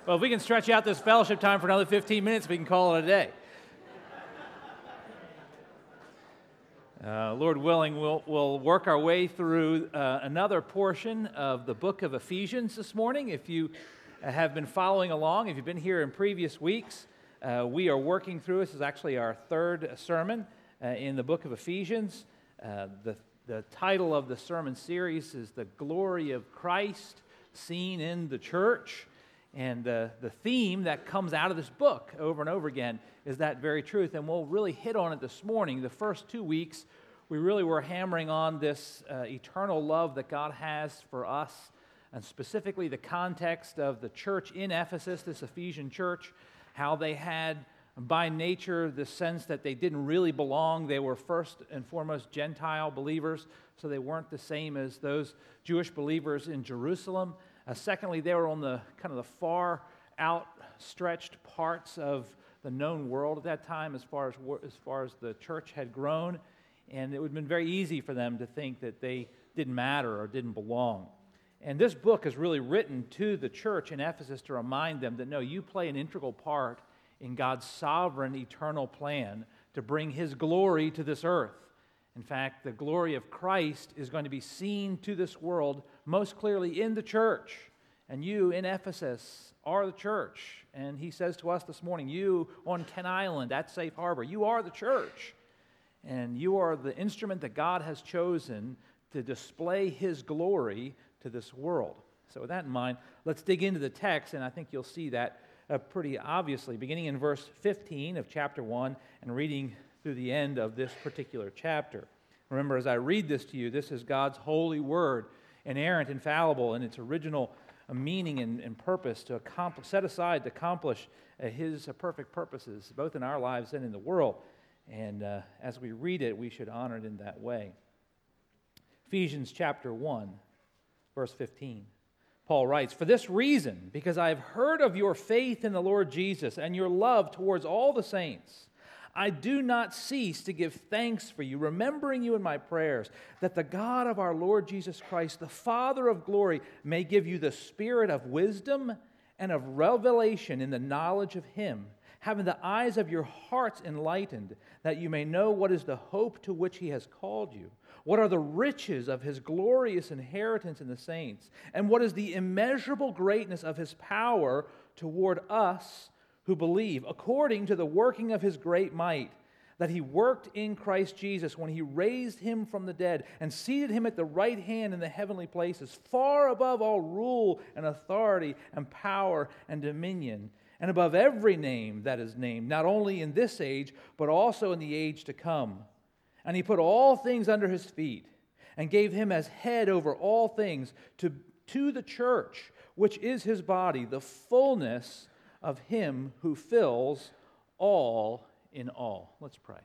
Well, if we can stretch out this fellowship time for another 15 minutes, we can call it a day. Lord willing, we'll work our way through another portion of the book of Ephesians this morning. If you have been following along, if you've been here in previous weeks, we are working through, this is actually our third sermon in the book of Ephesians. The title of the sermon series is The Glory of Christ Seen in the Church. And the theme that comes out of this book over and over again is that very truth. And we'll really hit on it this morning. The first 2 weeks, we really were hammering on this eternal love that God has for us, and specifically the context of the church in Ephesus, this Ephesian church, how they had, by nature, the sense that they didn't really belong. They were first and foremost Gentile believers, so they weren't the same as those Jewish believers in Jerusalem. Secondly, they were on the kind of the far outstretched parts of the known world at that time as far as the church had grown, and it would have been very easy for them to think that they didn't matter or didn't belong. And this book is really written to the church in Ephesus to remind them that, no, you play an integral part in God's sovereign eternal plan to bring His glory to this earth. In fact, the glory of Christ is going to be seen to this world most clearly in the church. And you in Ephesus are the church. And he says to us this morning, you on Ken Island at Safe Harbor, you are the church. And you are the instrument that God has chosen to display His glory to this world. So with that in mind, let's dig into the text, and I think you'll see that pretty obviously, beginning in verse 15 of chapter 1 and reading through the end of this particular chapter. Remember, as I read this to you, this is God's holy word, inerrant, infallible in its original meaning and purpose to set aside to accomplish His perfect purposes, both in our lives and in the world. And as we read it, we should honor it in that way. Ephesians chapter 1, verse 15. Paul writes, "For this reason, because I have heard of your faith in the Lord Jesus and your love towards all the saints, I do not cease to give thanks for you, remembering you in my prayers, that the God of our Lord Jesus Christ, the Father of glory, may give you the spirit of wisdom and of revelation in the knowledge of Him, having the eyes of your hearts enlightened, that you may know what is the hope to which He has called you, what are the riches of His glorious inheritance in the saints, and what is the immeasurable greatness of His power toward us who believe, according to the working of His great might, that He worked in Christ Jesus when He raised Him from the dead and seated Him at the right hand in the heavenly places, far above all rule and authority and power and dominion, and above every name that is named, not only in this age, but also in the age to come. And He put all things under His feet, and gave Him as head over all things to the church, which is His body, the fullness of Him who fills all in all." Let's pray.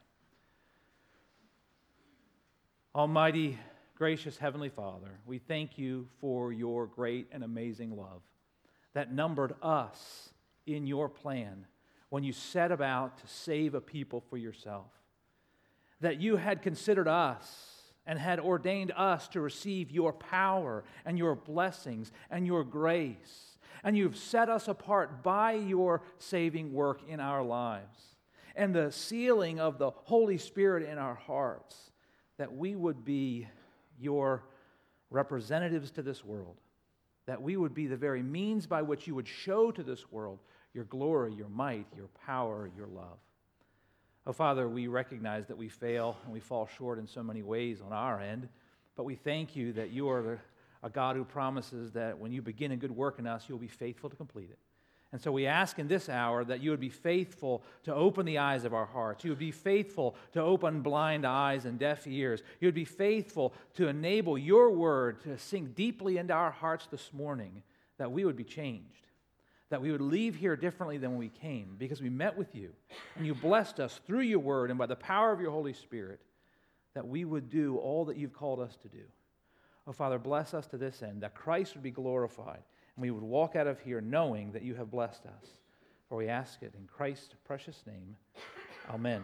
Almighty, gracious Heavenly Father, we thank You for Your great and amazing love that numbered us in Your plan when You set about to save a people for Yourself. That You had considered us and had ordained us to receive Your power and Your blessings and Your grace. And You've set us apart by Your saving work in our lives and the sealing of the Holy Spirit in our hearts, that we would be Your representatives to this world, that we would be the very means by which You would show to this world Your glory, Your might, Your power, Your love. Oh, Father, we recognize that we fail and we fall short in so many ways on our end, but we thank You that You are a God who promises that when You begin a good work in us, You'll be faithful to complete it. And so we ask in this hour that You would be faithful to open the eyes of our hearts. You would be faithful to open blind eyes and deaf ears. You would be faithful to enable Your word to sink deeply into our hearts this morning, that we would be changed, that we would leave here differently than when we came, because we met with You and You blessed us through Your word and by the power of Your Holy Spirit, that we would do all that You've called us to do. Oh, Father, bless us to this end, that Christ would be glorified, and we would walk out of here knowing that You have blessed us. For we ask it in Christ's precious name. Amen.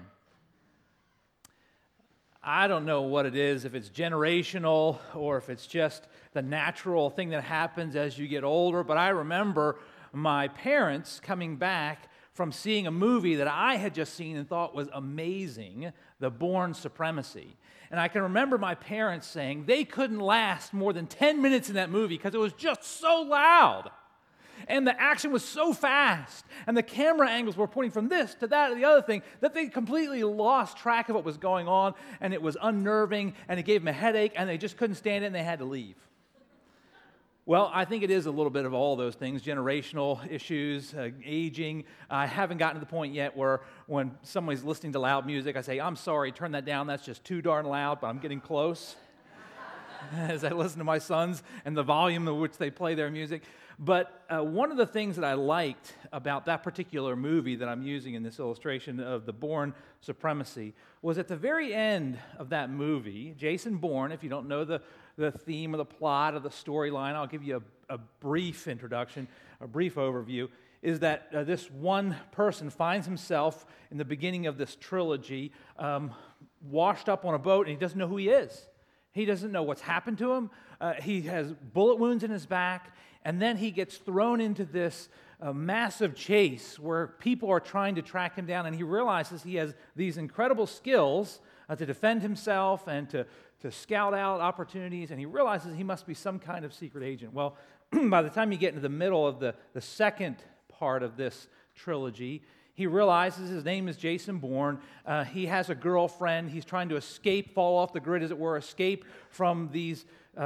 I don't know what it is, if it's generational or if it's just the natural thing that happens as you get older, but I remember my parents coming back from seeing a movie that I had just seen and thought was amazing, The Bourne Supremacy. And I can remember my parents saying they couldn't last more than 10 minutes in that movie because it was just so loud. And the action was so fast, and the camera angles were pointing from this to that to the other thing, that they completely lost track of what was going on, and it was unnerving, and it gave them a headache, and they just couldn't stand it, and they had to leave. Well, I think it is a little bit of all those things, generational issues, aging. I haven't gotten to the point yet where when somebody's listening to loud music, I say, I'm sorry, turn that down, that's just too darn loud, but I'm getting close. As I listen to my sons and the volume at which they play their music. But one of the things that I liked about that particular movie that I'm using in this illustration of the Bourne Supremacy was at the very end of that movie, Jason Bourne, if you don't know the theme or the plot of the storyline, I'll give you a brief introduction, a brief overview, is that this one person finds himself in the beginning of this trilogy washed up on a boat, and he doesn't know who he is. He doesn't know what's happened to him. He has bullet wounds in his back, and then he gets thrown into this massive chase where people are trying to track him down, and he realizes he has these incredible skills to defend himself and to scout out opportunities, and he realizes he must be some kind of secret agent. Well, by the time you get into the middle of the second part of this trilogy, he realizes his name is Jason Bourne. He has a girlfriend. He's trying to escape, fall off the grid, as it were, escape from these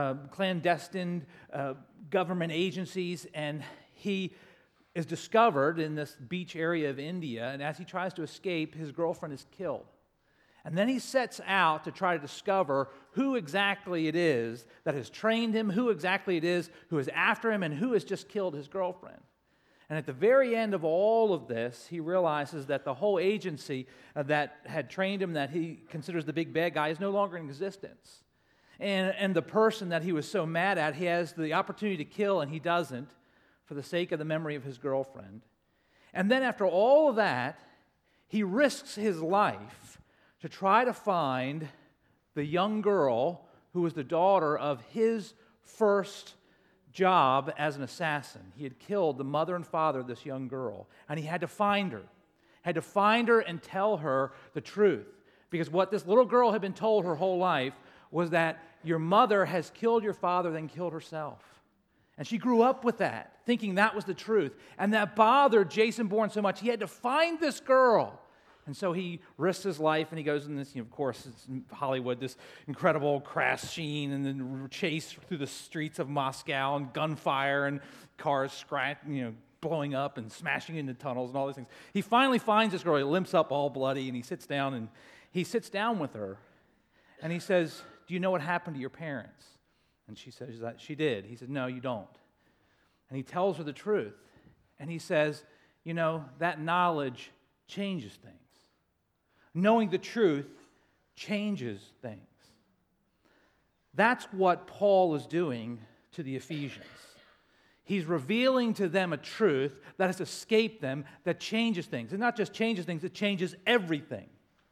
clandestine government agencies. And he is discovered in this beach area of India. And as he tries to escape, his girlfriend is killed. And then he sets out to try to discover who exactly it is that has trained him, who exactly it is who is after him, and who has just killed his girlfriend. And at the very end of all of this, he realizes that the whole agency that had trained him, that he considers the big bad guy, is no longer in existence. And the person that he was so mad at, he has the opportunity to kill, and he doesn't, for the sake of the memory of his girlfriend. And then after all of that, he risks his life to try to find the young girl who was the daughter of his first job as an assassin. He had killed the mother and father of this young girl, and he had to find her. Had to find her and tell her the truth. Because what this little girl had been told her whole life was that your mother has killed your father, then killed herself. And she grew up with that, thinking that was the truth. And that bothered Jason Bourne so much, he had to find this girl. And so he risks his life, and he goes in this, of course, it's Hollywood, this incredible crash scene, and then chase through the streets of Moscow, and gunfire, and cars blowing up and smashing into tunnels and all these things. He finally finds this girl. He limps up all bloody, and he sits down with her, and he says, "Do you know what happened to your parents?" And she says that she did. He said, "No, you don't." And he tells her the truth, and he says, that knowledge changes things. Knowing the truth changes things. That's what Paul is doing to the Ephesians. He's revealing to them a truth that has escaped them, that changes things. And not just changes things, it changes everything.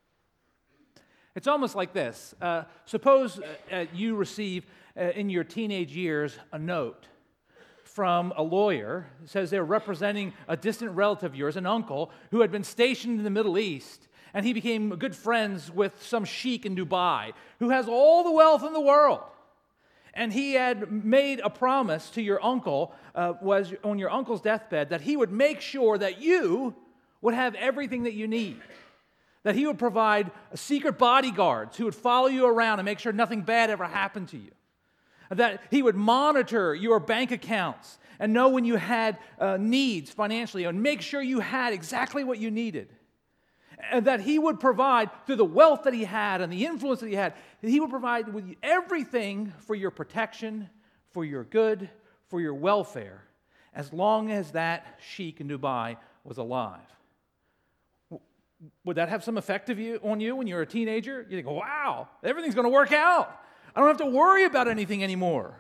It's almost like this. Suppose you receive in your teenage years a note from a lawyer. It says they're representing a distant relative of yours, an uncle, who had been stationed in the Middle East, and he became good friends with some sheik in Dubai who has all the wealth in the world. And he had made a promise to your uncle, was on your uncle's deathbed, that he would make sure that you would have everything that you need. That he would provide secret bodyguards who would follow you around and make sure nothing bad ever happened to you. That he would monitor your bank accounts and know when you had needs financially and make sure you had exactly what you needed. And that he would provide, through the wealth that he had and the influence that he had, that he would provide with you everything for your protection, for your good, for your welfare, as long as that sheik in Dubai was alive. Would that have some effect on you when you're a teenager? You think, wow, everything's going to work out. I don't have to worry about anything anymore.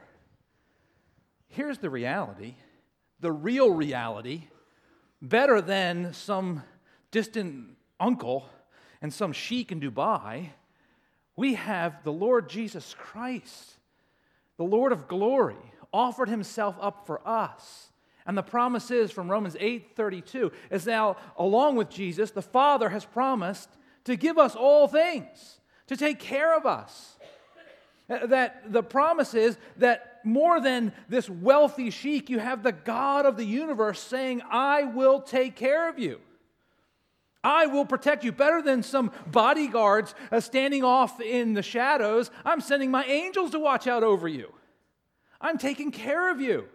Here's the reality, the real reality, better than some distant uncle and some sheik in Dubai. We have the Lord Jesus Christ, the Lord of glory, offered himself up for us. And the promise is from Romans 8:32 is now, along with Jesus, the Father has promised to give us all things, to take care of us. That the promise is that more than this wealthy sheik, you have the God of the universe saying, I will take care of you. I will protect you. Better than some bodyguards standing off in the shadows, I'm sending my angels to watch out over you. I'm taking care of you.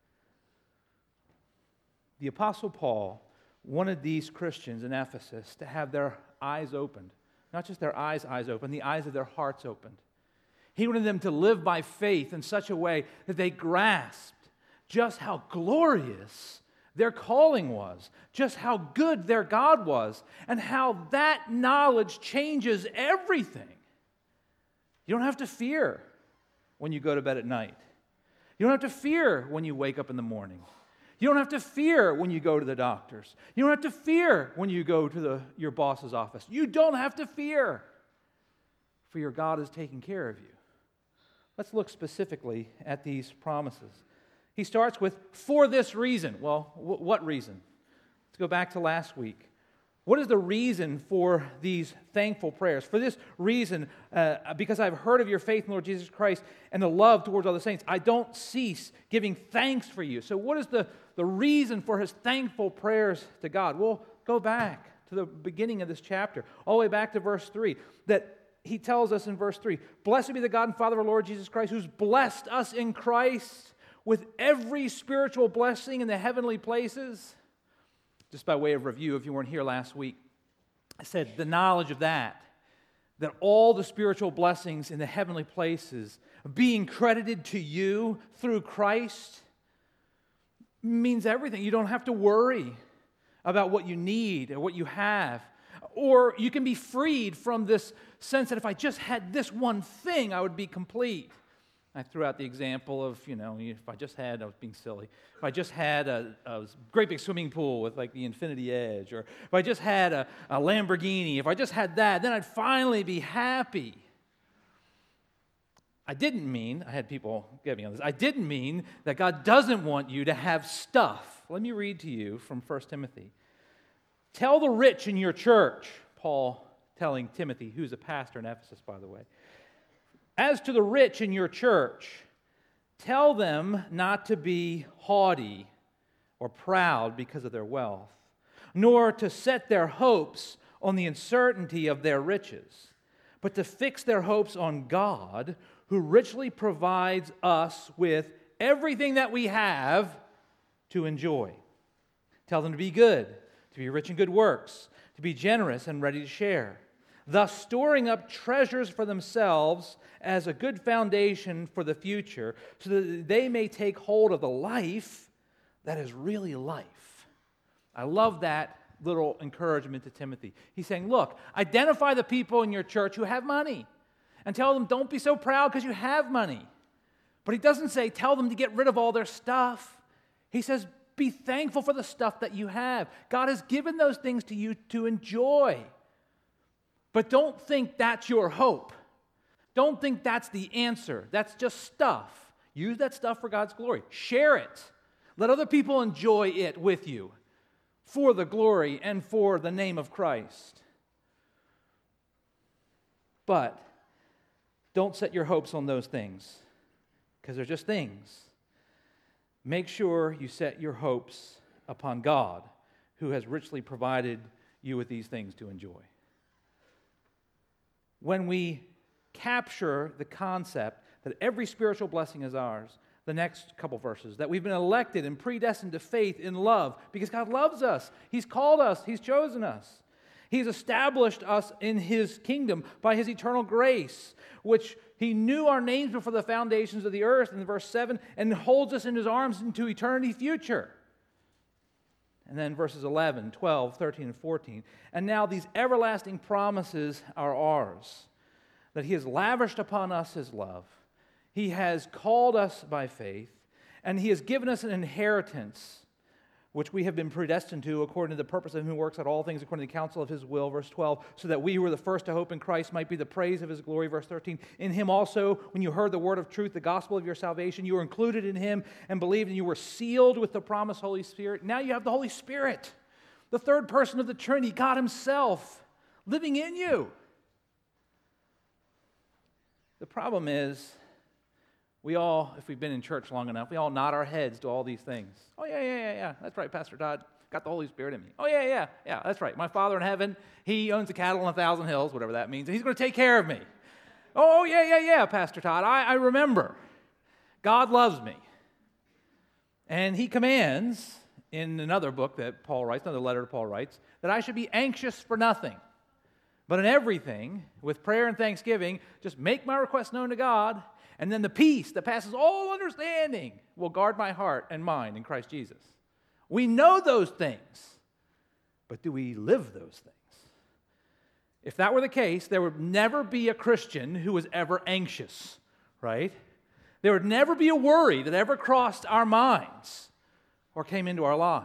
The Apostle Paul wanted these Christians in Ephesus to have their eyes opened. Not just their eyes opened, the eyes of their hearts opened. He wanted them to live by faith in such a way that they grasped just how glorious their calling was, just how good their God was, and how that knowledge changes everything. You don't have to fear when you go to bed at night. You don't have to fear when you wake up in the morning. You don't have to fear when you go to the doctors. You don't have to fear when you go to your boss's office. You don't have to fear, for your God is taking care of you. Let's look specifically at these promises. He starts with, for this reason. Well, what reason? Let's go back to last week. What is the reason for these thankful prayers? For this reason, because I've heard of your faith in the Lord Jesus Christ and the love towards all the saints, I don't cease giving thanks for you. So what is the reason for his thankful prayers to God? Well, go back to the beginning of this chapter, all the way back to verse 3, that he tells us in verse 3, Blessed be the God and Father of our Lord Jesus Christ, who's blessed us in Christ with every spiritual blessing in the heavenly places. Just by way of review, if you weren't here last week, I said the knowledge of that all the spiritual blessings in the heavenly places being credited to you through Christ means everything. You don't have to worry about what you need or what you have. Or you can be freed from this sense that if I just had this one thing, I would be complete. I threw out the example of, if I just had, I was being silly, if I just had a great big swimming pool with like the infinity edge, or if I just had a Lamborghini, if I just had that, then I'd finally be happy. I had people get me on this, I didn't mean that God doesn't want you to have stuff. Let me read to you from 1 Timothy. Tell the rich in your church, Paul telling Timothy, who's a pastor in Ephesus, by the way. As to the rich in your church, tell them not to be haughty or proud because of their wealth, nor to set their hopes on the uncertainty of their riches, but to fix their hopes on God, who richly provides us with everything that we have to enjoy. Tell them to be good, to be rich in good works, to be generous and ready to share, thus storing up treasures for themselves as a good foundation for the future, so that they may take hold of the life that is really life. I love that little encouragement to Timothy. He's saying, look, identify the people in your church who have money and tell them, don't be so proud because you have money. But he doesn't say, tell them to get rid of all their stuff. He says, be thankful for the stuff that you have. God has given those things to you to enjoy. But don't think that's your hope. Don't think that's the answer. That's just stuff. Use that stuff for God's glory. Share it. Let other people enjoy it with you for the glory and for the name of Christ. But don't set your hopes on those things, because they're just things. Make sure you set your hopes upon God, who has richly provided you with these things to enjoy. When we capture the concept that every spiritual blessing is ours, the next couple verses, that we've been elected and predestined to faith in love because God loves us. He's called us. He's chosen us. He's established us in His kingdom by His eternal grace, which He knew our names before the foundations of the earth, in verse 7, and holds us in His arms into eternity future. And then verses 11, 12, 13, and 14. And now these everlasting promises are ours, that He has lavished upon us His love. He has called us by faith, and He has given us an inheritance which we have been predestined to according to the purpose of him who works out all things according to the counsel of his will, verse 12, so that we who were the first to hope in Christ might be the praise of his glory, verse 13. In him also, when you heard the word of truth, the gospel of your salvation, you were included in him and believed, and you were sealed with the promised Holy Spirit. Now you have the Holy Spirit, the third person of the Trinity, God himself, living in you. The problem is, we all, if we've been in church long enough, we all nod our heads to all these things. Oh, yeah. That's right, Pastor Todd. Got the Holy Spirit in me. Oh, yeah. That's right. My Father in heaven, he owns the cattle on 1,000 hills, whatever that means, and he's going to take care of me. Oh, yeah, Pastor Todd. I remember. God loves me. And he commands, in another book that Paul writes, another letter Paul writes, that I should be anxious for nothing, but in everything, with prayer and thanksgiving, just make my requests known to God, and then the peace that passes all understanding will guard my heart and mind in Christ Jesus. We know those things, but do we live those things? If that were the case, there would never be a Christian who was ever anxious, right? There would never be a worry that ever crossed our minds or came into our lives.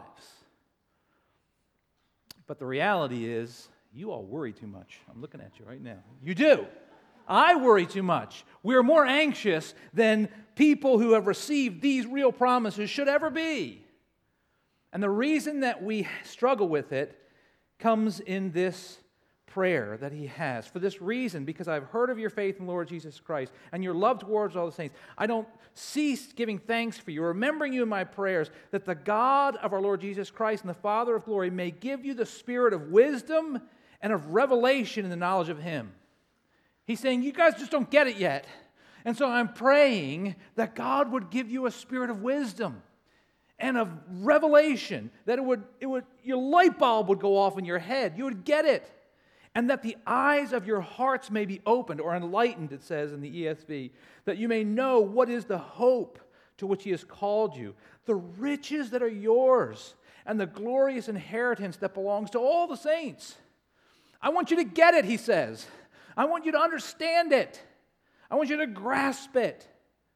But the reality is, you all worry too much. I'm looking at you right now. You do. I worry too much. We're more anxious than people who have received these real promises should ever be. And the reason that we struggle with it comes in this prayer that he has. For this reason, because I've heard of your faith in the Lord Jesus Christ and your love towards all the saints, I don't cease giving thanks for you, remembering you in my prayers, that the God of our Lord Jesus Christ and the Father of glory may give you the spirit of wisdom and of revelation in the knowledge of him. He's saying, you guys just don't get it yet. And so I'm praying that God would give you a spirit of wisdom and of revelation, that your light bulb would go off in your head. You would get it. And that the eyes of your hearts may be opened, or enlightened, it says in the ESV, that you may know what is the hope to which he has called you, the riches that are yours, and the glorious inheritance that belongs to all the saints. I want you to get it, he says. I want you to understand it. I want you to grasp it.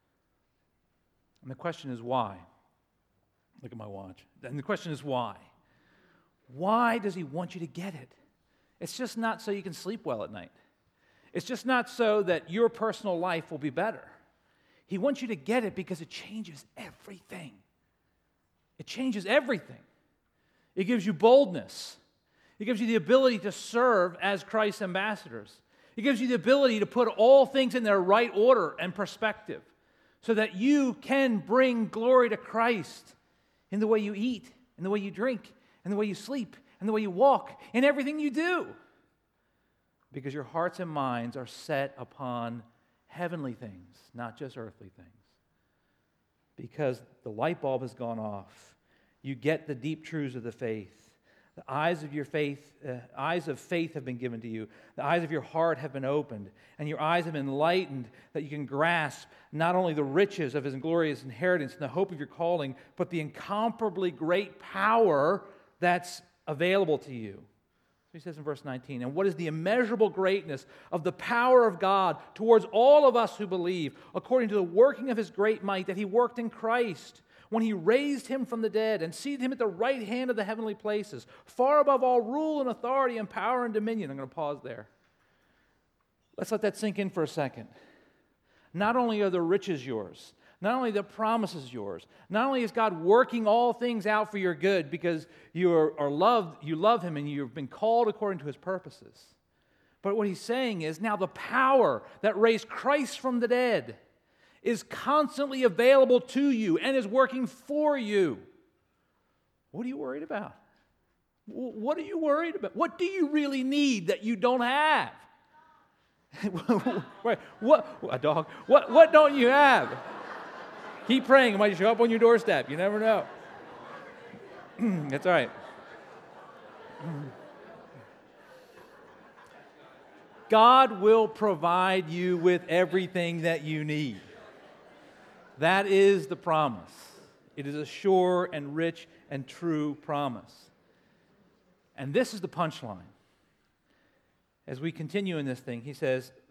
And the question is why? Look at my watch. And the question is why? Why does he want you to get it? It's just not so you can sleep well at night. It's just not so that your personal life will be better. He wants you to get it because it changes everything. It changes everything. It gives you boldness. It gives you the ability to serve as Christ's ambassadors. It gives you the ability to put all things in their right order and perspective so that you can bring glory to Christ in the way you eat, in the way you drink, in the way you sleep, in the way you walk, in everything you do. Because your hearts and minds are set upon heavenly things, not just earthly things. Because the light bulb has gone off. You get the deep truths of the faith. The eyes of your faith, eyes of faith have been given to you. The eyes of your heart have been opened, and your eyes have been enlightened that you can grasp not only the riches of his glorious inheritance and the hope of your calling, but the incomparably great power that's available to you. So he says in verse 19, and what is the immeasurable greatness of the power of God towards all of us who believe, according to the working of his great might that he worked in Christ, when he raised him from the dead and seated him at the right hand of the heavenly places, far above all rule and authority and power and dominion. I'm going to pause there. Let's let that sink in for a second. Not only are the riches yours, not only the promises yours, not only is God working all things out for your good because you are loved, you love him and you've been called according to his purposes, but what he's saying is now the power that raised Christ from the dead is constantly available to you and is working for you. What are you worried about? What are you worried about? What do you really need that you don't have? What? A dog? What don't you have? Keep praying. It might show up on your doorstep. You never know. That's all right. God will provide you with everything that you need. That is the promise. It is a sure and rich and true promise. And this is the punchline. As we continue in this thing, he says,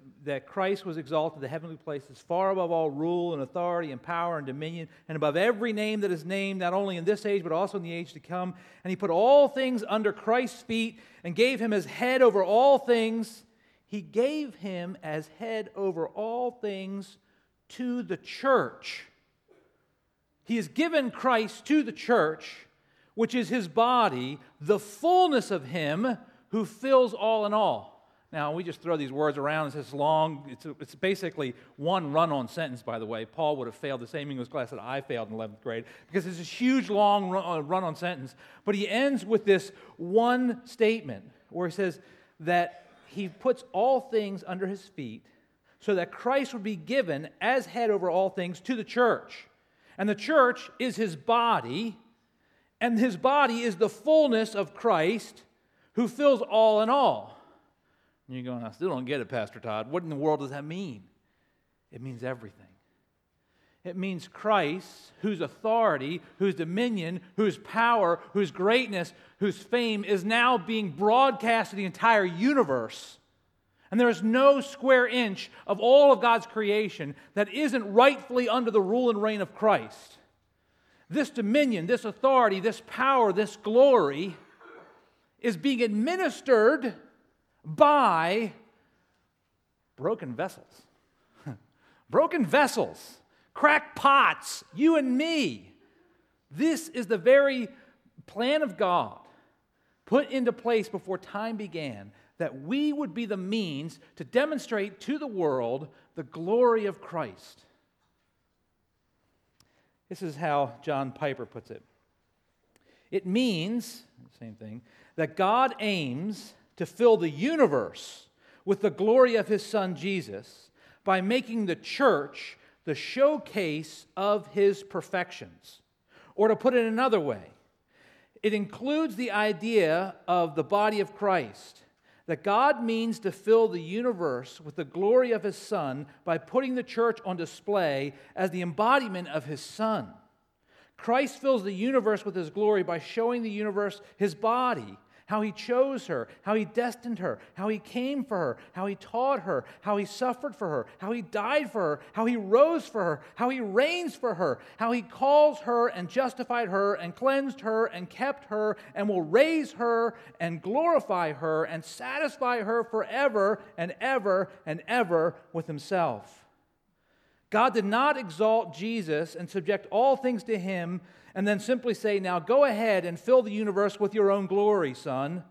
that Christ was exalted to the heavenly places, far above all rule and authority and power and dominion, and above every name that is named, not only in this age, but also in the age to come. And he put all things under Christ's feet and gave him as head over all things. He gave him as head over all things to the church. He has given Christ to the church, which is his body, the fullness of him who fills all in all. Now, we just throw these words around. It's this long, it's basically one run-on sentence, by the way. Paul would have failed the same English class that I failed in 11th grade because it's this huge, long run-on sentence. But he ends with this one statement where he says that he puts all things under his feet so that Christ would be given as head over all things to the church. And the church is his body, and his body is the fullness of Christ who fills all in all. And you're going, I still don't get it, Pastor Todd. What in the world does that mean? It means everything. It means Christ, whose authority, whose dominion, whose power, whose greatness, whose fame is now being broadcast to the entire universe. And there is no square inch of all of God's creation that isn't rightfully under the rule and reign of Christ. This dominion, this authority, this power, this glory is being administered by broken vessels. Broken vessels, cracked pots, you and me. This is the very plan of God put into place before time began, that we would be the means to demonstrate to the world the glory of Christ. This is how John Piper puts it. It means, same thing, that God aims to fill the universe with the glory of his Son Jesus by making the church the showcase of his perfections. Or to put it another way, it includes the idea of the body of Christ, that God means to fill the universe with the glory of his Son by putting the church on display as the embodiment of his Son. Christ fills the universe with his glory by showing the universe his body, how he chose her, how he destined her, how he came for her, how he taught her, how he suffered for her, how he died for her, how he rose for her, how he reigns for her, how he calls her and justified her and cleansed her and kept her and will raise her and glorify her and satisfy her forever and ever and ever with himself. God did not exalt Jesus and subject all things to him and then simply say, now go ahead and fill the universe with your own glory, son.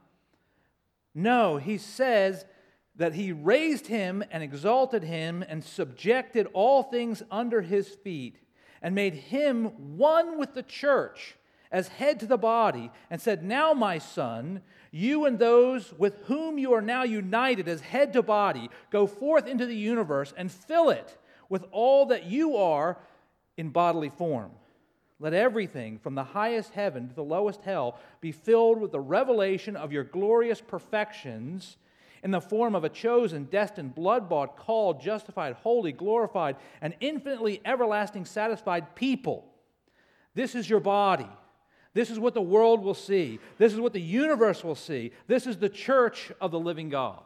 No, he says that he raised him and exalted him and subjected all things under his feet and made him one with the church as head to the body and said, now, my son, you and those with whom you are now united as head to body, go forth into the universe and fill it with all that you are in bodily form. Let everything from the highest heaven to the lowest hell be filled with the revelation of your glorious perfections in the form of a chosen, destined, blood-bought, called, justified, holy, glorified, and infinitely everlasting satisfied people. This is your body. This is what the world will see. This is what the universe will see. This is the church of the living God.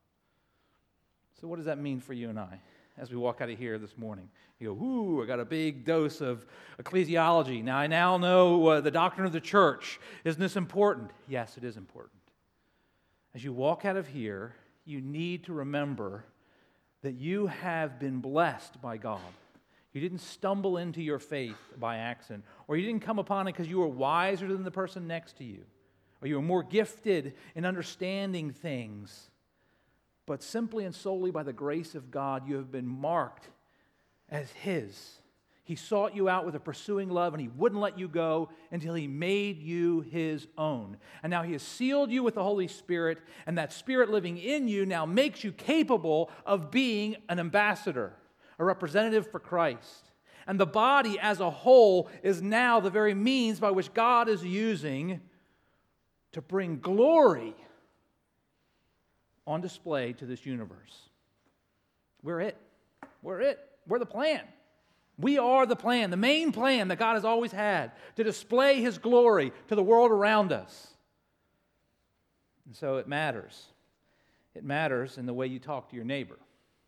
So what does that mean for you and I as we walk out of here this morning? You go, ooh, I got a big dose of ecclesiology. Now I know the doctrine of the church. Isn't this important? Yes, it is important. As you walk out of here, you need to remember that you have been blessed by God. You didn't stumble into your faith by accident, or you didn't come upon it because you were wiser than the person next to you, or you were more gifted in understanding things, but simply and solely by the grace of God, you have been marked as his. He sought you out with a pursuing love, and he wouldn't let you go until he made you his own. And now he has sealed you with the Holy Spirit, and that Spirit living in you now makes you capable of being an ambassador, a representative for Christ. And the body as a whole is now the very means by which God is using to bring glory on display to this universe. We're it. We're it. We're the plan. We are the plan, the main plan that God has always had to display his glory to the world around us. And so it matters. It matters in the way you talk to your neighbor.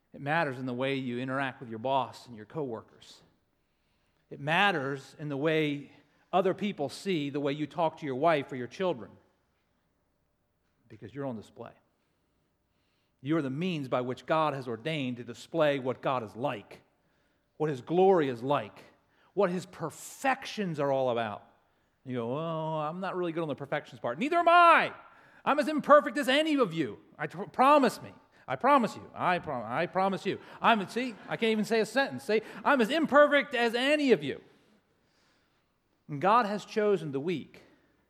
It matters in the way you interact with your boss and your coworkers. It matters in the way other people see the way you talk to your wife or your children, because you're on display. You are the means by which God has ordained to display what God is like, what His glory is like, what His perfections are all about. You go, oh, I'm not really good on the perfections part. Neither am I. I'm as imperfect as any of you. Promise me. I promise you. I promise you. I can't even say a sentence. Say, I'm as imperfect as any of you. And God has chosen the weak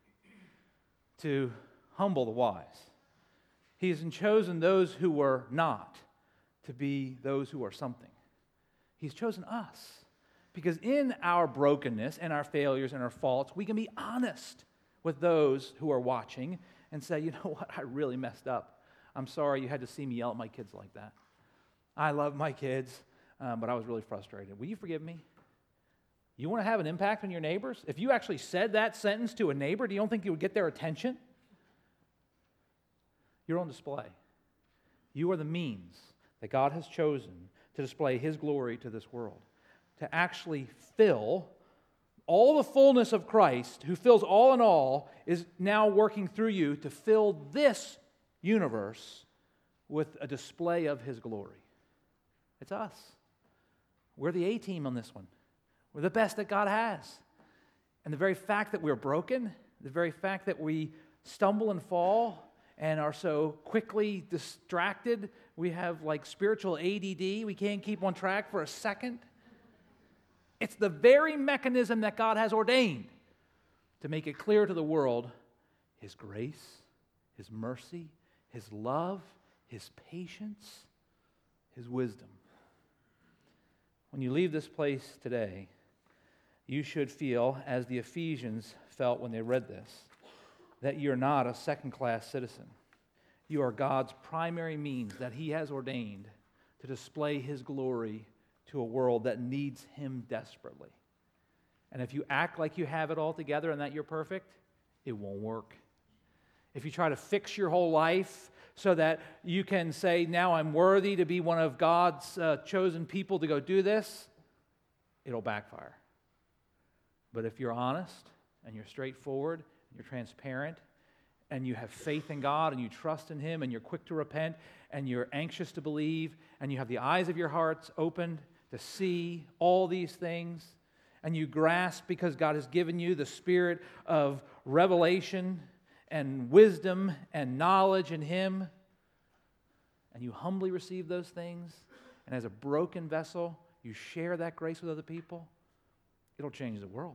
to humble the wise. He has chosen those who were not to be those who are something. He's chosen us because in our brokenness and our failures and our faults, we can be honest with those who are watching and say, you know what, I really messed up. I'm sorry you had to see me yell at my kids like that. I love my kids, but I was really frustrated. Will you forgive me? You want to have an impact on your neighbors? If you actually said that sentence to a neighbor, do you don't think you would get their attention? You're on display. You are the means that God has chosen to display His glory to this world, to actually fill all the fullness of Christ, who fills all in all, is now working through you to fill this universe with a display of His glory. It's us. We're the A-team on this one. We're the best that God has. And the very fact that we're broken, the very fact that we stumble and fall and are so quickly distracted, we have like spiritual ADD, we can't keep on track for a second. It's the very mechanism that God has ordained to make it clear to the world His grace, His mercy, His love, His patience, His wisdom. When you leave this place today, you should feel, as the Ephesians felt when they read this, that you're not a second-class citizen. You are God's primary means that He has ordained to display His glory to a world that needs Him desperately. And if you act like you have it all together and that you're perfect, it won't work. If you try to fix your whole life so that you can say, now I'm worthy to be one of God's chosen people to go do this, it'll backfire. But if you're honest and you're straightforward, and you're transparent, and you have faith in God and you trust in Him and you're quick to repent and you're anxious to believe and you have the eyes of your hearts opened to see all these things and you grasp because God has given you the spirit of revelation and wisdom and knowledge in Him, and you humbly receive those things, and as a broken vessel you share that grace with other people, it'll change the world.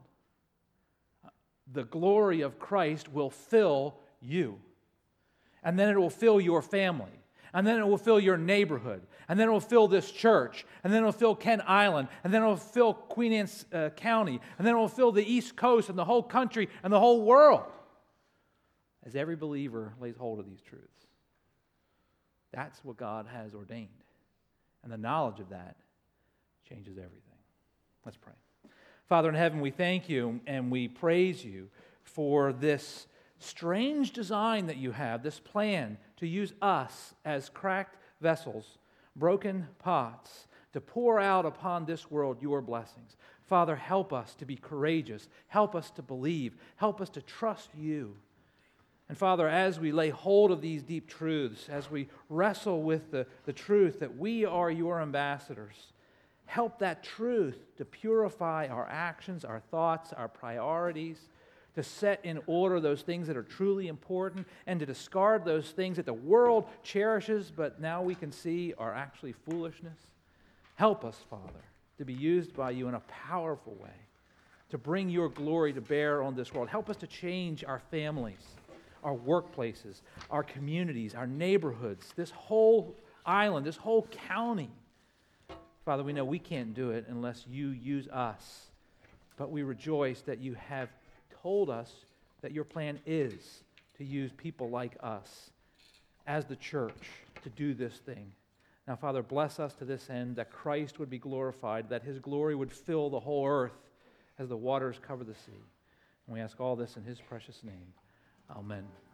The glory of Christ will fill you. And then it will fill your family. And then it will fill your neighborhood. And then it will fill this church. And then it will fill Kent Island. And then it will fill Queen Anne's County. And then it will fill the East Coast and the whole country and the whole world. As every believer lays hold of these truths. That's what God has ordained. And the knowledge of that changes everything. Let's pray. Father in heaven, we thank You and we praise You for this strange design that You have, this plan to use us as cracked vessels, broken pots, to pour out upon this world Your blessings. Father, help us to be courageous. Help us to believe. Help us to trust You. And Father, as we lay hold of these deep truths, as we wrestle with the truth that we are Your ambassadors, help that truth to purify our actions, our thoughts, our priorities, to set in order those things that are truly important, and to discard those things that the world cherishes, but now we can see are actually foolishness. Help us, Father, to be used by You in a powerful way, to bring Your glory to bear on this world. Help us to change our families, our workplaces, our communities, our neighborhoods, this whole island, this whole county. Father, we know we can't do it unless You use us, but we rejoice that You have told us that Your plan is to use people like us as the church to do this thing. Now, Father, bless us to this end, that Christ would be glorified, that His glory would fill the whole earth as the waters cover the sea. And we ask all this in His precious name. Amen.